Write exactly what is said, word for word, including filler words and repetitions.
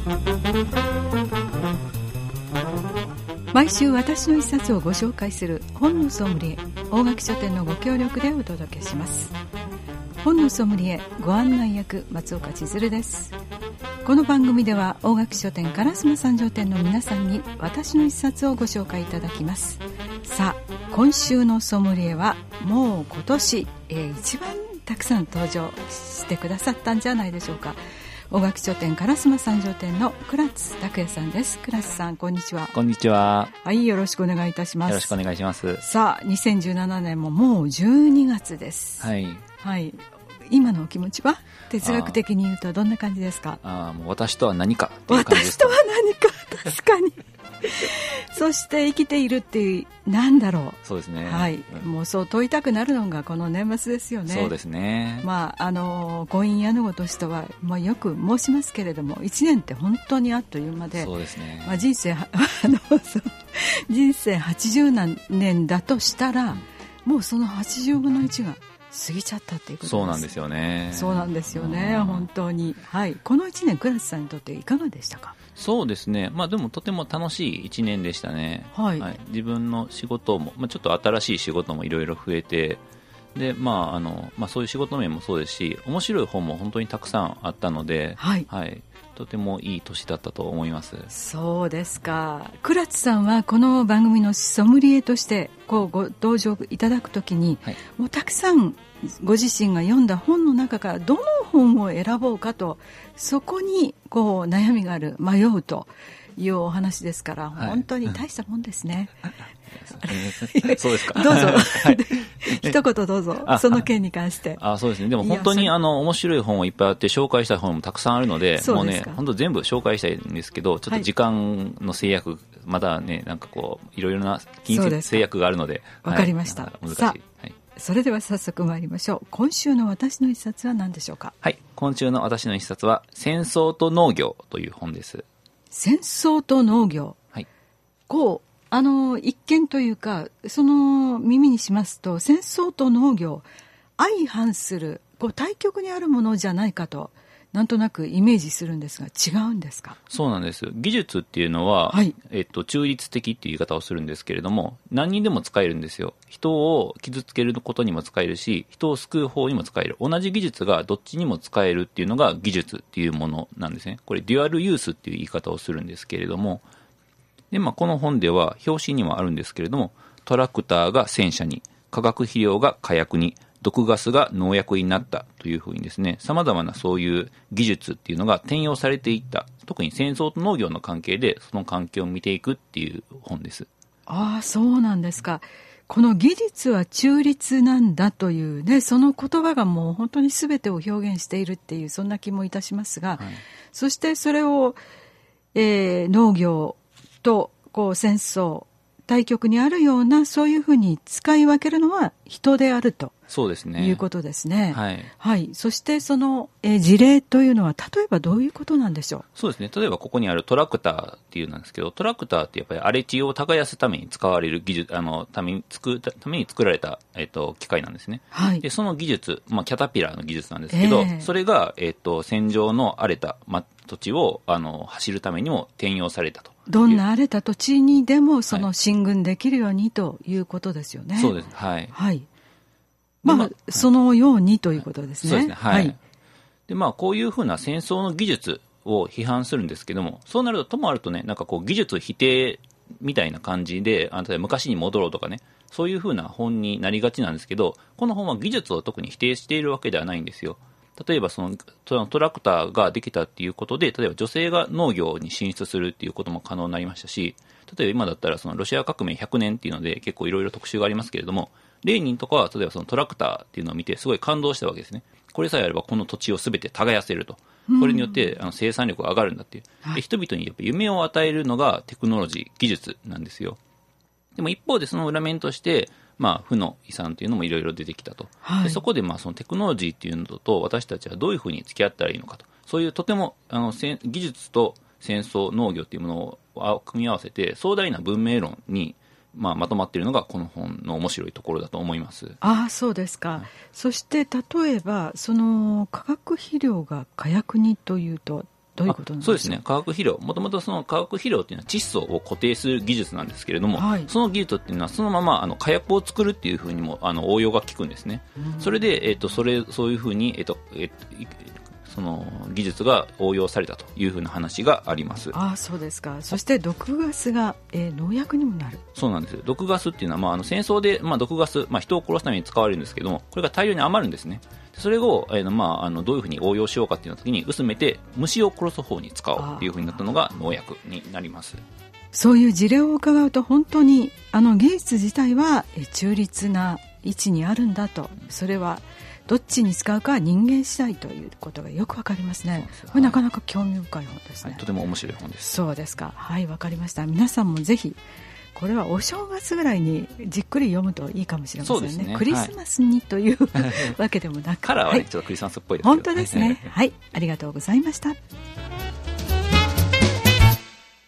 毎週私の一冊をご紹介する本のソムリエ、大垣書店のご協力でお届けします。本のソムリエご案内役、松岡千鶴です。この番組では大垣書店烏丸三条店の皆さんに私の一冊をご紹介いただきます。さあ、今週のソムリエはもう今年、えー、一番たくさん登場してくださったんじゃないでしょうか。大垣書店烏丸三条店の倉津拓也さんです。倉津さん、こんにちは。 こんにちは。 はい、よろしくお願いいたします。 よろしくお願いします。 さあ、にせんじゅうななねんももうじゅうにがつです。 はい、 はい、今のお気持ちは哲学的に言うとどんな感じですか？ ああ、もう私とは何かっていう感じですか？ 私とは何か、確かにそして生きているっていう、なんだろう。 そうですね、 はい、うん、もうそう問いたくなるのがこの年末ですよね。 そうですね。 まあ、あのご隠やのごとしとは、まあ、よく申しますけれども、いちねんって本当にあっという間で、 そうですね、 まあ、人生あのそう人生はちじゅうねんだとしたら、うん、もうそのはちじゅうぶんのいちが過ぎちゃったっていうことです。 そうなんですよね。 そうなんですよね、うん、本当に、はい、このいちねん、倉津さんにとっていかがでしたか？ そうですね、まあ、でもとても楽しいいちねんでしたね。 はいはい、自分の仕事も、まあ、ちょっと新しい仕事もいろいろ増えて、で、まああのまあ、そういう仕事面もそうですし、面白い本も本当にたくさんあったので、 はいはい、とてもいい年だったと思います。 そうですか。倉津さんはこの番組のソムリエとしてこうご登場いただくときに、はい、もうたくさんご自身が読んだ本の中からどの本を選ぼうかと、そこにこう悩みがある、迷うというお話ですから、はい、本当に大したもんですね。 そうですか。 どうぞ、 はい、 一言どうぞ、その件に関して。 ああ、そうですね。でも本当にあの面白い本はいっぱいあって、紹介した本もたくさんあるので、もうね、本当全部紹介したいんですけど、ちょっと時間の制約、はい、まだね、なんかこういろいろな金銭制約があるので、 わかりました。 難しい。 さあ、はい、それでは早速参りましょう。今週の私の一冊は何でしょうか？ はい、今週の私の一冊は戦争と農業という本です。 戦争と農業、はい、こうあの一見というか、その耳にしますと、戦争と農業相反するこう対極にあるものじゃないかとなんとなくイメージするんですが、違うんですか？ そうなんです。技術っていうのは、はい、えっと、中立的っていう言い方をするんですけれども、何にでも使えるんですよ。人を傷つけることにも使えるし、人を救う方にも使える。同じ技術がどっちにも使えるっていうのが技術っていうものなんですね。これデュアルユースっていう言い方をするんですけれども、で、まあ、この本では表紙にもあるんですけれども、トラクターが戦車に、化学肥料が火薬に、毒ガスが農薬になったというふうにですね、様々なそういう技術っていうのが転用されていった。特に戦争と農業の関係でその関係を見ていくっていう本です。 ああ、そうなんですか。この技術は中立なんだというね、その言葉がもう本当に全てを表現しているっていう、そんな気もいたしますが、はい、そしてそれを、えー、農業とこう戦争、対極にあるような、そういうふうに使い分けるのは人であると。 そうですね。 いうことですね。 はい。 はい。そしてその、えー、事例というのは例えばどういうことなんでしょう？ そうですね。例えばここにあるトラクターっていうなんですけど、トラクターってやっぱり荒れ地を耕すために使われる技術、あのために作ために作られた、えっと、機械なんですね。はい。でその技術、まあキャタピラーの技術なんですけど、えー、それがえっと戦場の荒れた、ま、土地をあの走るためにも転用されたと。 どんな荒れた土地にでもその進軍できるようにということですよね。はい、 そうです。はい。 はい。まあ、まあ、そのようにということですね。 そうですね。はい。はい、で、まあ、こういうふうな戦争の技術を批判するんですけども、そうなると、ともあるとね、なんかこう、技術否定みたいな感じで、あの例えば昔に戻ろうとかね、そういうふうな本になりがちなんですけど、この本は技術を特に否定しているわけではないんですよ。例えばその、そのトラクターができたっていうことで、例えば女性が農業に進出するっていうことも可能になりましたし、例えば今だったらそのロシア革命ひゃくねんっていうので結構いろいろ特集がありますけれども、レーニンとかは例えばそのトラクターっていうのを見てすごい感動したわけですね。これさえあればこの土地をすべて耕せると。これによってあの生産力が上がるんだっていう。で、人々にやっぱ夢を与えるのがテクノロジー、技術なんですよ。でも一方でその裏面として、まあ、負の遺産というのもいろいろ出てきたと。はい、でそこでまあそのテクノロジーっていうのと私たちはどういうふうに付き合ったらいいのかと。そういうとてもあの技術と戦争、農業っていうものを組み合わせて壮大な文明論にまあ、まとまっているのがこの本の面白いところだと思います。 ああ、そうですか。はい、そして例えばその化学肥料が火薬にというとどういうことなんでしょう。 そうですね、化学肥料、もともとその化学肥料っていうのは窒素を固定する技術なんですけれども、はい、その技術っていうのはそのままあの火薬を作るっていうふうにもあの応用が効くんですね。うん、それで、えー、とそれそういうふうに、えーとえーとその技術が応用されたというふうな話があります。 ああ、そうですか。そして毒ガスが、えー、農薬にもなる。 そうなんです。毒ガスっていうのは、まあ、あの戦争で、まあ、毒ガス、まあ、人を殺すために使われるんですけども、これが大量に余るんですね。それを、えーまあ、あのどういうふうに応用しようかっていう時に薄めて虫を殺す方に使おうっていうふうになったのが農薬になります。 そういう事例を伺うと本当にあの技術自体は中立な位置にあるんだと、それはどっちに使うかは人間次第ということがよくわかりますね。これなかなか興味深い本ですね。 はい、とても面白い本です。 そうですか。はい、わかりました。皆さんもぜひこれはお正月ぐらいにじっくり読むといいかもしれません ね, ねクリスマスにという、はい、わけでもなくカラーは、ね、はい、ちょっとクリスマスっぽいですけど、 本当ですね。はい、ありがとうございました。